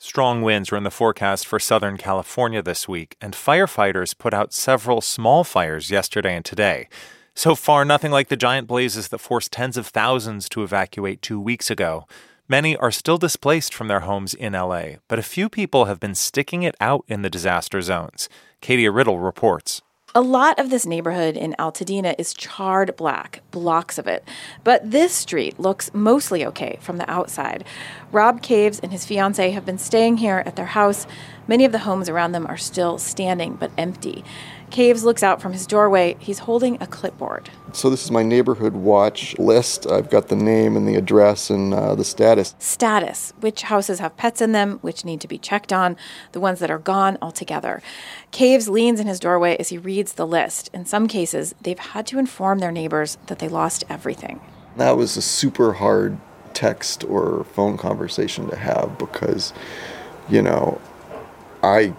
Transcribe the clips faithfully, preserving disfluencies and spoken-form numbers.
Strong winds are in the forecast for Southern California this week, and firefighters put out several small fires yesterday and today. So far, nothing like the giant blazes that forced tens of thousands to evacuate two weeks ago. Many are still displaced from their homes in L A, but a few people have been sticking it out in the disaster zones. Katie Riddle reports. A lot of this neighborhood in Altadena is charred black, blocks of it. But this street looks mostly okay from the outside. Rob Caves and his fiancée have been staying here at their house. Many of the homes around them are still standing but empty. Caves looks out from his doorway. He's holding a clipboard. So this is my neighborhood watch list. I've got the name and the address and uh, the status. Status, which houses have pets in them, which need to be checked on, the ones that are gone altogether. Caves leans in his doorway as he reads the list. In some cases, they've had to inform their neighbors that they lost everything. That was a super hard text or phone conversation to have because, you know, I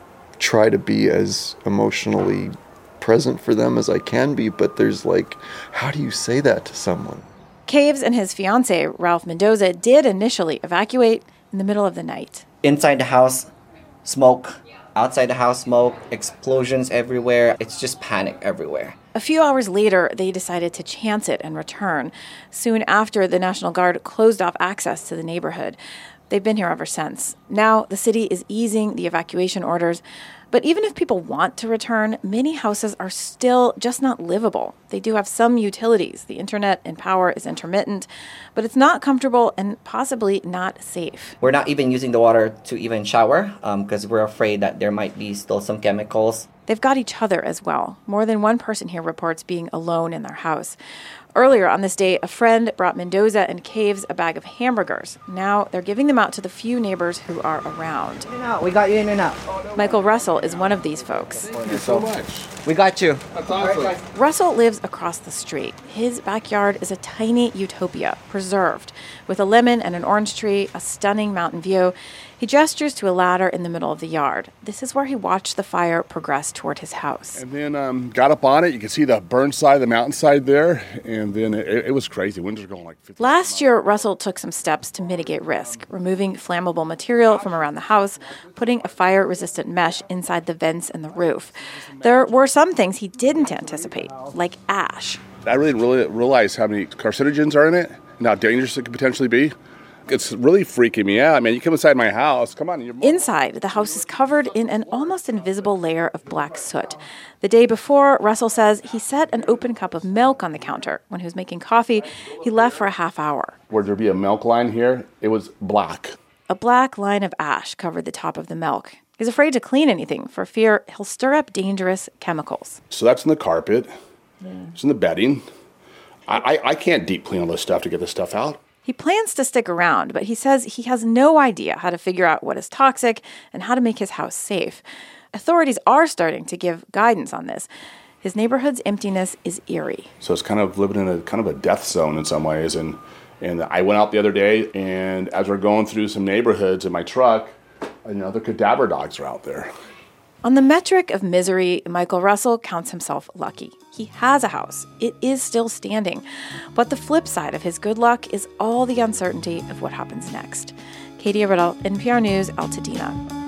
try to be as emotionally present for them as I can be, but there's like, how do you say that to someone? Caves and his fiancé, Ralph Mendoza, did initially evacuate in the middle of the night. Inside the house, smoke. Outside the house, smoke. Explosions everywhere. It's just panic everywhere. A few hours later, they decided to chance it and return. Soon after, the National Guard closed off access to the neighborhood. They've been here ever since. Now, the city is easing the evacuation orders. But even if people want to return, many houses are still just not livable. They do have some utilities. The internet and power is intermittent, but it's not comfortable and possibly not safe. We're not even using the water to even shower because um, we're afraid that there might be still some chemicals. They've got each other as well. More than one person here reports being alone in their house. Earlier on this day, a friend brought Mendoza and Caves a bag of hamburgers. Now they're giving them out to the few neighbors who are around. In and out. We got you in and out. Michael Russell is one of these folks. Thank you so much. We got you. That's awesome. Russell lives across the street. His backyard is a tiny utopia, preserved, with a lemon and an orange tree, a stunning mountain view. He gestures to a ladder in the middle of the yard. This is where he watched the fire progress toward his house. And then um, got up on it. You can see the burned side of the mountainside there. And then it, it was crazy. Winds were going like fifty. Last year, Russell took some steps to mitigate risk, removing flammable material from around the house, putting a fire-resistant mesh inside the vents and the roof. There were some things he didn't anticipate, like ash. I really didn't really realize how many carcinogens are in it and how dangerous it could potentially be. It's really freaking me out. I mean, you come inside my house, come on. You're Inside, the house is covered in an almost invisible layer of black soot. The day before, Russell says he set an open cup of milk on the counter. When he was making coffee, he left for a half hour. Where there'd be a milk line here, it was black. A black line of ash covered the top of the milk. He's afraid to clean anything for fear he'll stir up dangerous chemicals. So that's in the carpet. Yeah. It's in the bedding. I, I, I can't deep clean all this stuff to get this stuff out. He plans to stick around, but he says he has no idea how to figure out what is toxic and how to make his house safe. Authorities are starting to give guidance on this. His neighborhood's emptiness is eerie. So it's kind of living in a kind of a death zone in some ways. And, and I went out the other day, and as we're going through some neighborhoods in my truck, you know, the cadaver dogs are out there. On the metric of misery, Michael Russell counts himself lucky. He has a house. It is still standing. But the flip side of his good luck is all the uncertainty of what happens next. Katie Riddle, N P R News, Altadena.